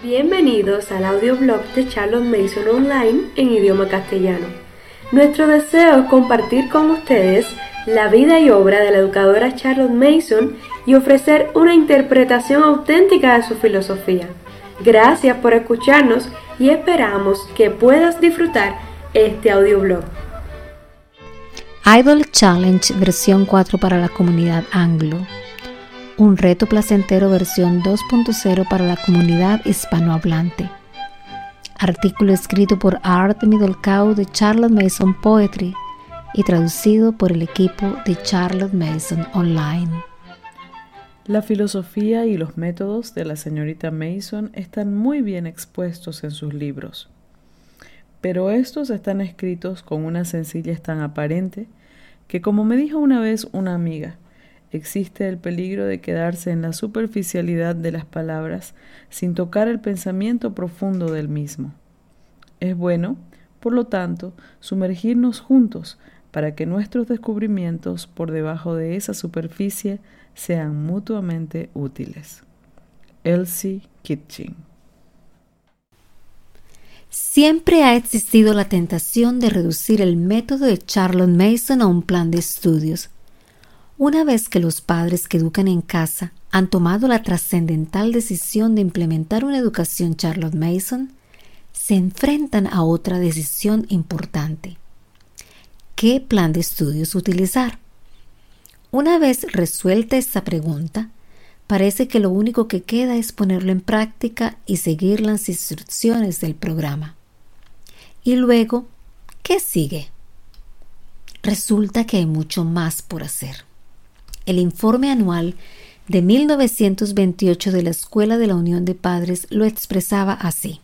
Bienvenidos al audioblog de Charlotte Mason Online en idioma castellano. Nuestro deseo es compartir con ustedes la vida y obra de la educadora Charlotte Mason y ofrecer una interpretación auténtica de su filosofía. Gracias por escucharnos y esperamos que puedas disfrutar este audioblog. Idol Challenge versión 4 para la comunidad anglo. Un reto placentero versión 2.0 para la comunidad hispanohablante. Artículo escrito por Art Middlecow de Charlotte Mason Poetry y traducido por el equipo de Charlotte Mason Online. La filosofía y los métodos de la señorita Mason están muy bien expuestos en sus libros, pero estos están escritos con una sencillez tan aparente que, como me dijo una vez una amiga, existe el peligro de quedarse en la superficialidad de las palabras sin tocar el pensamiento profundo del mismo. Es bueno, por lo tanto, sumergirnos juntos para que nuestros descubrimientos por debajo de esa superficie sean mutuamente útiles. Elsie Kitching. Siempre ha existido la tentación de reducir el método de Charlotte Mason a un plan de estudios. Una vez que los padres que educan en casa han tomado la trascendental decisión de implementar una educación Charlotte Mason, se enfrentan a otra decisión importante. ¿Qué plan de estudios utilizar? Una vez resuelta esta pregunta, parece que lo único que queda es ponerlo en práctica y seguir las instrucciones del programa. Y luego, ¿qué sigue? Resulta que hay mucho más por hacer. El informe anual de 1928 de la Escuela de la Unión de Padres lo expresaba así: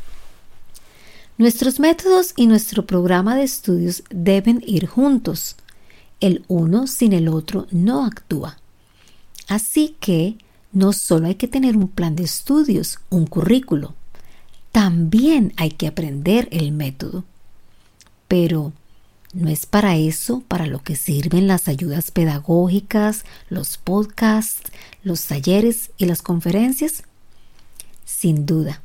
nuestros métodos y nuestro programa de estudios deben ir juntos. El uno sin el otro no actúa. Así que no solo hay que tener un plan de estudios, un currículo, también hay que aprender el método. Pero ¿no es para eso para lo que sirven las ayudas pedagógicas, los podcasts, los talleres y las conferencias? Sin duda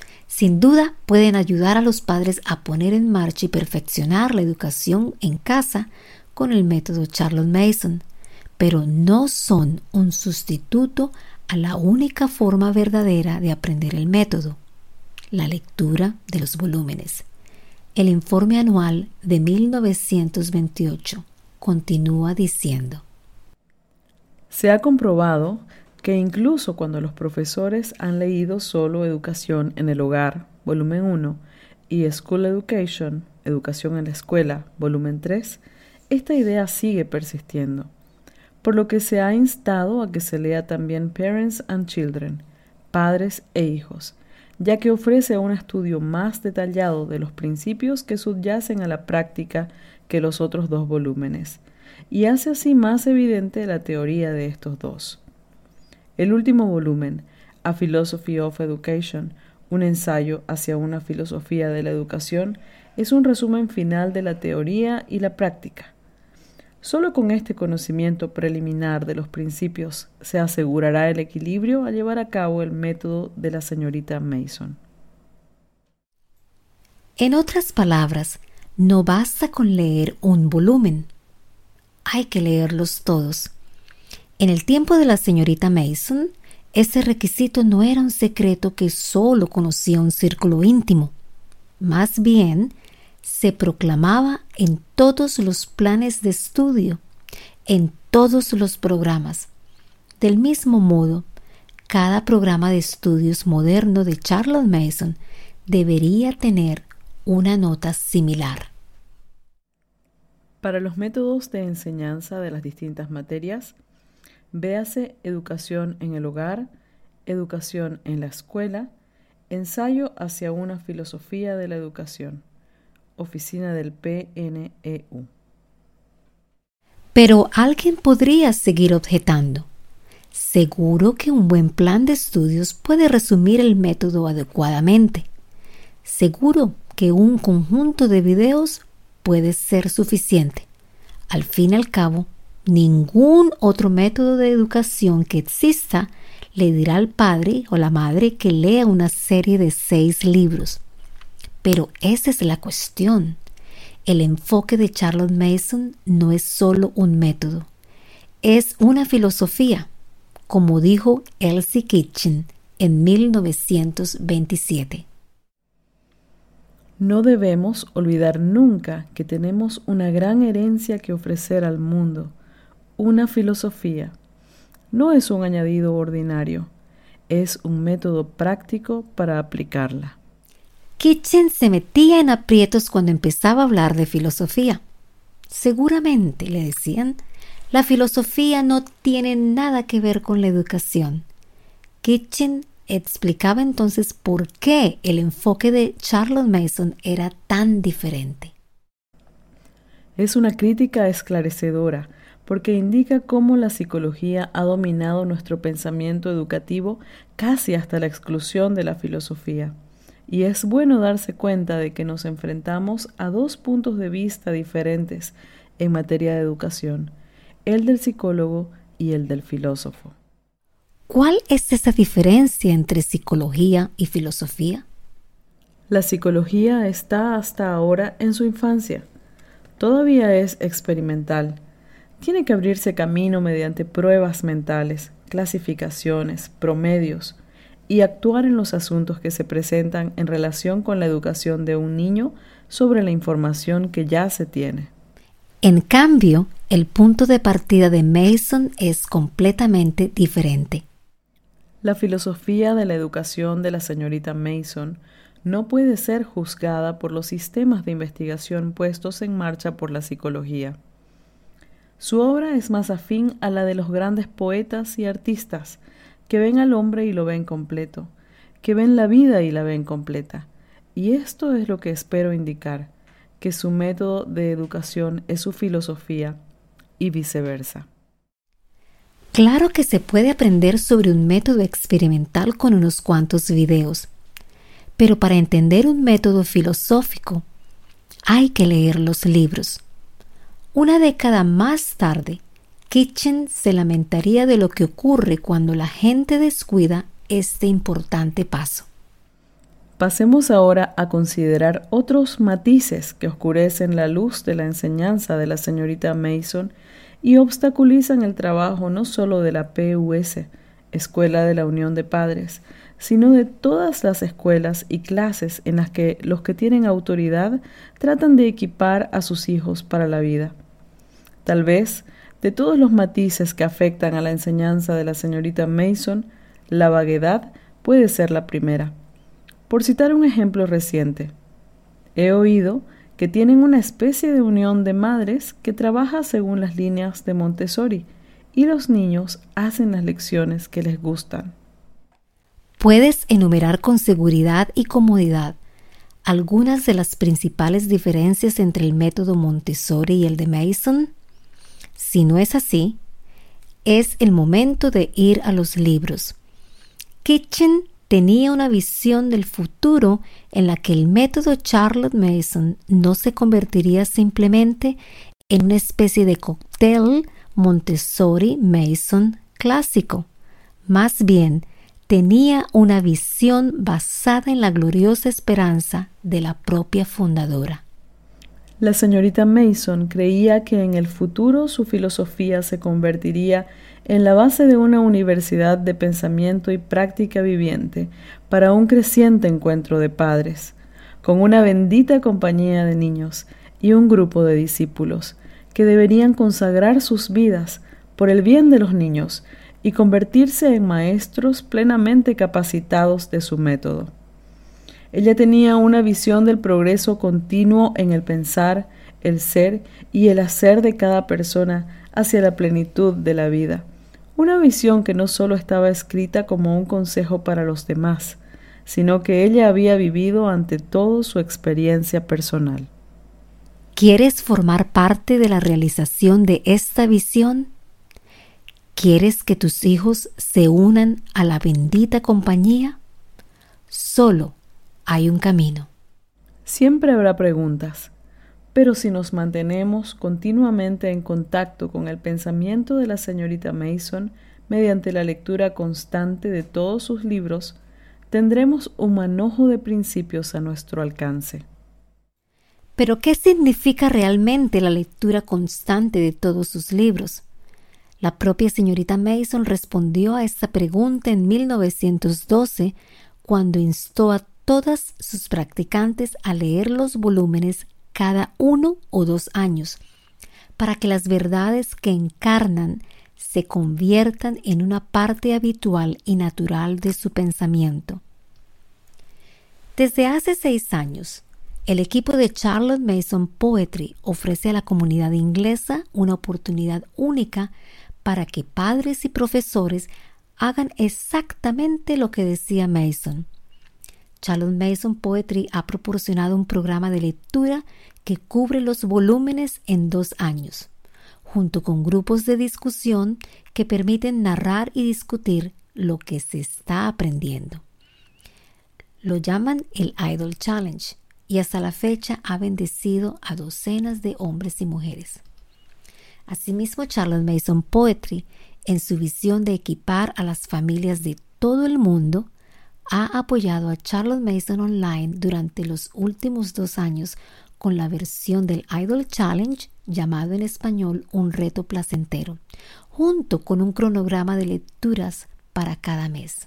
pueden ayudar a los padres a poner en marcha y perfeccionar la educación en casa con el método Charlotte Mason, pero no son un sustituto a la única forma verdadera de aprender el método: la lectura de los volúmenes. El informe anual de 1928 continúa diciendo: se ha comprobado que incluso cuando los profesores han leído solo Educación en el Hogar, volumen 1, y School Education, Educación en la Escuela, volumen 3, esta idea sigue persistiendo, por lo que se ha instado a que se lea también Parents and Children, Padres e Hijos, ya que ofrece un estudio más detallado de los principios que subyacen a la práctica que los otros dos volúmenes, y hace así más evidente la teoría de estos dos. El último volumen, A Philosophy of Education, un ensayo hacia una filosofía de la educación, es un resumen final de la teoría y la práctica. Solo con este conocimiento preliminar de los principios se asegurará el equilibrio a llevar a cabo el método de la señorita Mason. En otras palabras, no basta con leer un volumen. Hay que leerlos todos. En el tiempo de la señorita Mason, ese requisito no era un secreto que solo conocía un círculo íntimo. Más bien, se proclamaba en todos los planes de estudio, en todos los programas. Del mismo modo, cada programa de estudios moderno de Charlotte Mason debería tener una nota similar. Para los métodos de enseñanza de las distintas materias, véase Educación en el Hogar, Educación en la Escuela, Ensayo hacia una filosofía de la educación, Oficina del PNEU. Pero alguien podría seguir objetando: seguro que un buen plan de estudios puede resumir el método adecuadamente. Seguro que un conjunto de videos puede ser suficiente. Al fin y al cabo, ningún otro método de educación que exista le dirá al padre o la madre que lea una serie de 6 libros. Pero esa es la cuestión. El enfoque de Charlotte Mason no es solo un método, es una filosofía, como dijo Elsie Kitchen en 1927. No debemos olvidar nunca que tenemos una gran herencia que ofrecer al mundo, una filosofía. No es un añadido ordinario, es un método práctico para aplicarla. Kitchen se metía en aprietos cuando empezaba a hablar de filosofía. Seguramente, le decían, la filosofía no tiene nada que ver con la educación. Kitchen explicaba entonces por qué el enfoque de Charlotte Mason era tan diferente. Es una crítica esclarecedora porque indica cómo la psicología ha dominado nuestro pensamiento educativo casi hasta la exclusión de la filosofía. Y es bueno darse cuenta de que nos enfrentamos a 2 puntos de vista diferentes en materia de educación, el del psicólogo y el del filósofo. ¿Cuál es esa diferencia entre psicología y filosofía? La psicología está hasta ahora en su infancia. Todavía es experimental. Tiene que abrirse camino mediante pruebas mentales, clasificaciones, promedios y actuar en los asuntos que se presentan en relación con la educación de un niño sobre la información que ya se tiene. En cambio, el punto de partida de Mason es completamente diferente. La filosofía de la educación de la señorita Mason no puede ser juzgada por los sistemas de investigación puestos en marcha por la psicología. Su obra es más afín a la de los grandes poetas y artistas, que ven al hombre y lo ven completo, que ven la vida y la ven completa. Y esto es lo que espero indicar, que su método de educación es su filosofía y viceversa. Claro que se puede aprender sobre un método experimental con unos cuantos videos, pero para entender un método filosófico hay que leer los libros. Una década más tarde, Kitchen se lamentaría de lo que ocurre cuando la gente descuida este importante paso. Pasemos ahora a considerar otros matices que oscurecen la luz de la enseñanza de la señorita Mason y obstaculizan el trabajo no solo de la PUS, Escuela de la Unión de Padres, sino de todas las escuelas y clases en las que los que tienen autoridad tratan de equipar a sus hijos para la vida. Tal vez, de todos los matices que afectan a la enseñanza de la señorita Mason, la vaguedad puede ser la primera. Por citar un ejemplo reciente, he oído que tienen una especie de unión de madres que trabaja según las líneas de Montessori y los niños hacen las lecciones que les gustan. ¿Puedes enumerar con seguridad y comodidad algunas de las principales diferencias entre el método Montessori y el de Mason? Si no es así, es el momento de ir a los libros. Kitchen tenía una visión del futuro en la que el método Charlotte Mason no se convertiría simplemente en una especie de cóctel Montessori-Mason clásico. Más bien, tenía una visión basada en la gloriosa esperanza de la propia fundadora. La señorita Mason creía que en el futuro su filosofía se convertiría en la base de una universidad de pensamiento y práctica viviente para un creciente encuentro de padres, con una bendita compañía de niños y un grupo de discípulos que deberían consagrar sus vidas por el bien de los niños y convertirse en maestros plenamente capacitados de su método. Ella tenía una visión del progreso continuo en el pensar, el ser y el hacer de cada persona hacia la plenitud de la vida. Una visión que no solo estaba escrita como un consejo para los demás, sino que ella había vivido ante todo su experiencia personal. ¿Quieres formar parte de la realización de esta visión? ¿Quieres que tus hijos se unan a la bendita compañía? Solo hay un camino. Siempre habrá preguntas, pero si nos mantenemos continuamente en contacto con el pensamiento de la señorita Mason, mediante la lectura constante de todos sus libros, tendremos un manojo de principios a nuestro alcance. ¿Pero qué significa realmente la lectura constante de todos sus libros? La propia señorita Mason respondió a esta pregunta en 1912 cuando instó a todas sus practicantes a leer los volúmenes cada 1 o 2 años, para que las verdades que encarnan se conviertan en una parte habitual y natural de su pensamiento. Desde hace 6 años, el equipo de Charlotte Mason Poetry ofrece a la comunidad inglesa una oportunidad única para que padres y profesores hagan exactamente lo que decía Mason. Charlotte Mason Poetry ha proporcionado un programa de lectura que cubre los volúmenes en 2 años, junto con grupos de discusión que permiten narrar y discutir lo que se está aprendiendo. Lo llaman el Idle Challenge y hasta la fecha ha bendecido a docenas de hombres y mujeres. Asimismo, Charlotte Mason Poetry, en su visión de equipar a las familias de todo el mundo, ha apoyado a Charlotte Mason Online durante los últimos 2 años con la versión del Idle Challenge, llamado en español Un Reto Placentero, junto con un cronograma de lecturas para cada mes.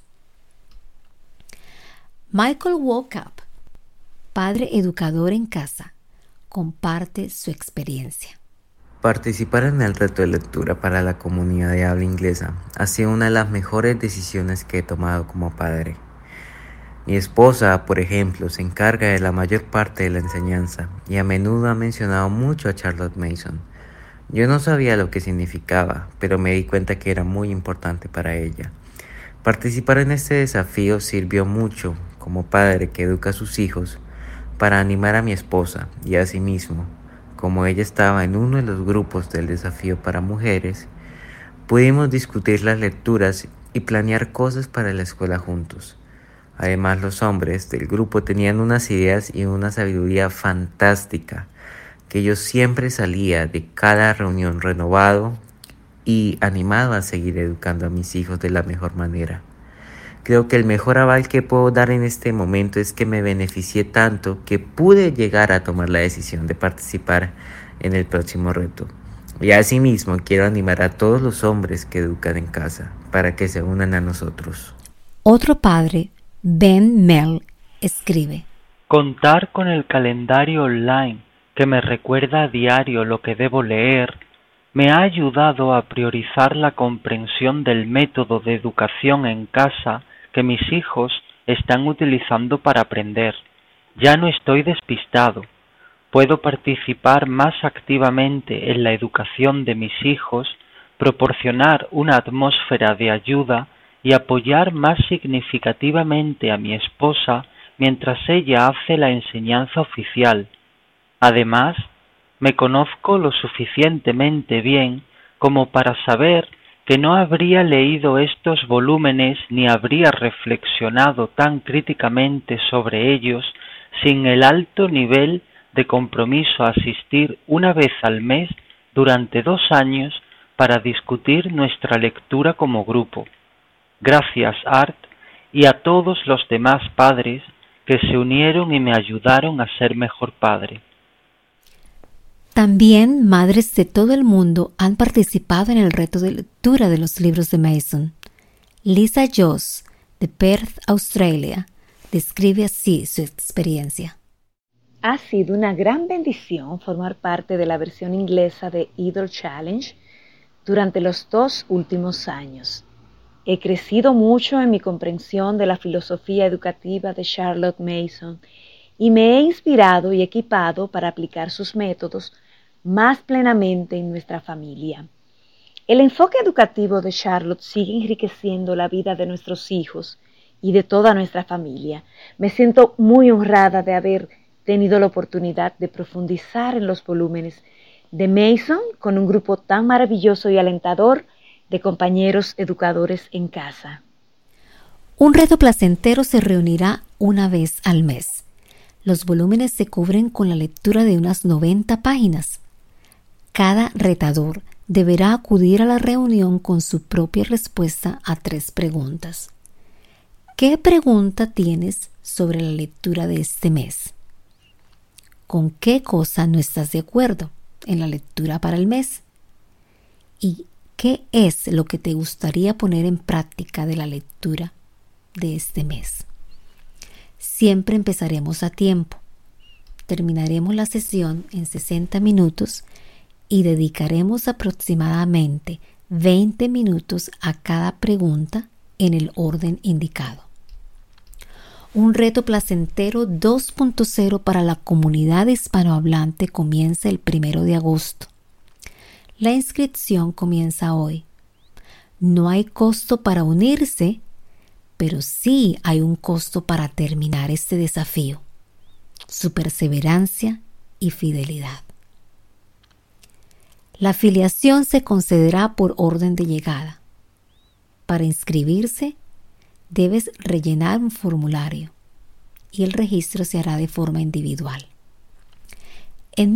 Michael Walkup, padre educador en casa, comparte su experiencia. Participar en el reto de lectura para la comunidad de habla inglesa ha sido una de las mejores decisiones que he tomado como padre. Mi esposa, por ejemplo, se encarga de la mayor parte de la enseñanza y a menudo ha mencionado mucho a Charlotte Mason. Yo no sabía lo que significaba, pero me di cuenta que era muy importante para ella. Participar en este desafío sirvió mucho como padre que educa a sus hijos para animar a mi esposa y a sí mismo. Como ella estaba en uno de los grupos del desafío para mujeres, pudimos discutir las lecturas y planear cosas para la escuela juntos. Además, los hombres del grupo tenían unas ideas y una sabiduría fantástica, que yo siempre salía de cada reunión renovado y animado a seguir educando a mis hijos de la mejor manera. Creo que el mejor aval que puedo dar en este momento es que me beneficié tanto que pude llegar a tomar la decisión de participar en el próximo reto. Y asimismo quiero animar a todos los hombres que educan en casa para que se unan a nosotros. Otro padre, Ben Mel, escribe: Contar con el calendario online que me recuerda a diario lo que debo leer me ha ayudado a priorizar la comprensión del método de educación en casa que mis hijos están utilizando para aprender. Ya no estoy despistado. Puedo participar más activamente en la educación de mis hijos, proporcionar una atmósfera de ayuda y apoyar más significativamente a mi esposa mientras ella hace la enseñanza oficial. Además, me conozco lo suficientemente bien como para saber que no habría leído estos volúmenes ni habría reflexionado tan críticamente sobre ellos sin el alto nivel de compromiso a asistir una vez al mes durante 2 años para discutir nuestra lectura como grupo. Gracias, Art, y a todos los demás padres que se unieron y me ayudaron a ser mejor padre. También madres de todo el mundo han participado en el reto de lectura de los libros de Mason. Lisa Joss, de Perth, Australia, describe así su experiencia. Ha sido una gran bendición formar parte de la versión inglesa de Idle Challenge durante los 2 últimos años. He crecido mucho en mi comprensión de la filosofía educativa de Charlotte Mason y me he inspirado y equipado para aplicar sus métodos más plenamente en nuestra familia. El enfoque educativo de Charlotte sigue enriqueciendo la vida de nuestros hijos y de toda nuestra familia. Me siento muy honrada de haber tenido la oportunidad de profundizar en los volúmenes de Mason con un grupo tan maravilloso y alentador de compañeros educadores en casa. Un reto placentero se reunirá una vez al mes. Los volúmenes se cubren con la lectura de unas 90 páginas. Cada retador deberá acudir a la reunión con su propia respuesta a 3 preguntas. ¿Qué pregunta tienes sobre la lectura de este mes? ¿Con qué cosa no estás de acuerdo en la lectura para el mes? ¿Y qué es lo que te gustaría poner en práctica de la lectura de este mes? Siempre empezaremos a tiempo. Terminaremos la sesión en 60 minutos y dedicaremos aproximadamente 20 minutos a cada pregunta en el orden indicado. Un reto placentero 2.0 para la comunidad hispanohablante comienza el 1 de agosto. La inscripción comienza hoy. No hay costo para unirse, pero sí hay un costo para terminar este desafío: su perseverancia y fidelidad. La afiliación se concederá por orden de llegada. Para inscribirse, debes rellenar un formulario y el registro se hará de forma individual. En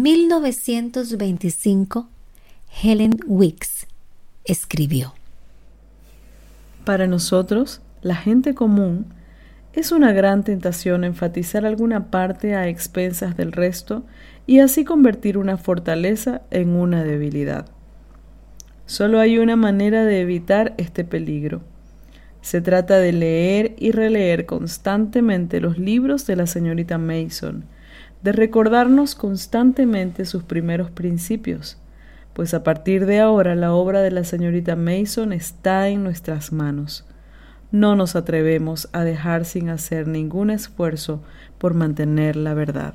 1925, Helen Wicks escribió: Para nosotros, la gente común, es una gran tentación enfatizar alguna parte a expensas del resto y así convertir una fortaleza en una debilidad. Solo hay una manera de evitar este peligro. Se trata de leer y releer constantemente los libros de la señorita Mason, de recordarnos constantemente sus primeros principios, pues a partir de ahora la obra de la señorita Mason está en nuestras manos. No nos atrevemos a dejar sin hacer ningún esfuerzo por mantener la verdad.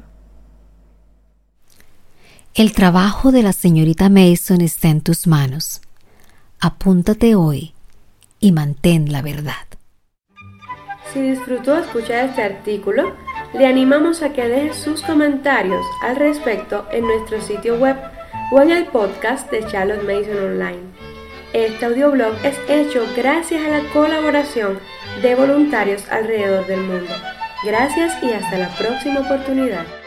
El trabajo de la señorita Mason está en tus manos. Apúntate hoy y mantén la verdad. Si disfrutó escuchar este artículo, le animamos a que deje sus comentarios al respecto en nuestro sitio web o en el podcast de Charlotte Mason Online. Este audioblog es hecho gracias a la colaboración de voluntarios alrededor del mundo. Gracias y hasta la próxima oportunidad.